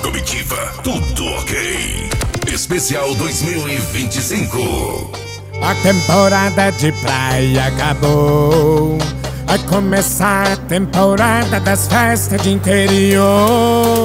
comitiva, tudo ok. Especial 2025. A temporada de praia acabou. Vai começar a temporada das festas de interior.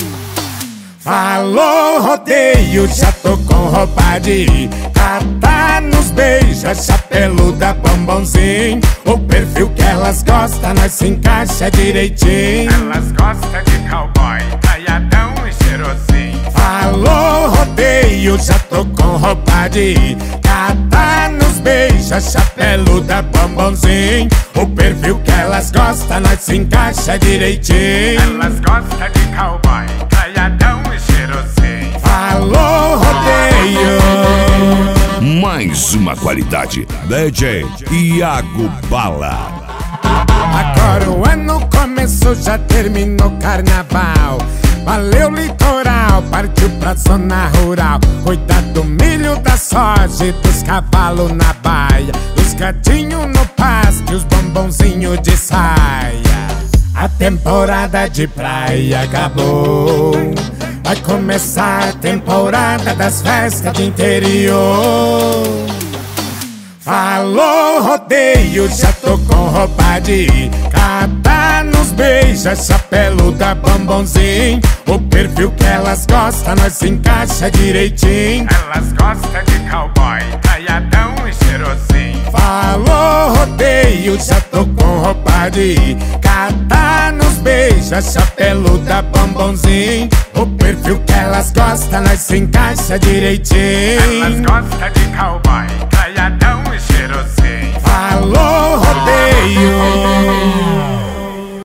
Falou rodeio, já tô com roupa de catar nos beijos, chapeluda, bombonzinho. O perfil que elas gostam, nós se encaixa direitinho. Elas gostam de cowboy, caiadão e cheirosinho. Falou rodeio, já tô com roupa de catar nos beijos, chapeluda, bombonzinho. O perfil que elas gostam, nós se encaixa direitinho. Elas gostam de cowboy, caiadão e cheirosinho. Falou rodeio. Mais uma qualidade, DJ Iago Bala. Agora o ano começou, já terminou carnaval. Valeu litoral, partiu pra zona rural. Cuidar do milho, da soja e dos cavalos na baia. Os gatinhos no pasto e os bombonzinhos de saia. A temporada de praia acabou. Vai começar a temporada das festas de interior. Falou rodeio, já tô com roupa de catar nos beijos, chapeluda, bombonzinho. O perfil que elas gostam, nós se encaixa direitinho. Elas gostam de cowboy, caiadão e cheirosinho. Falou rodeio, já tô com roupa de catar nos beijos, chapeluda, bombonzinho. O perfil que elas gostam, nós se encaixa direitinho. Elas gostam de cowboy, caiadão e cheirosinho. Falou rodeio.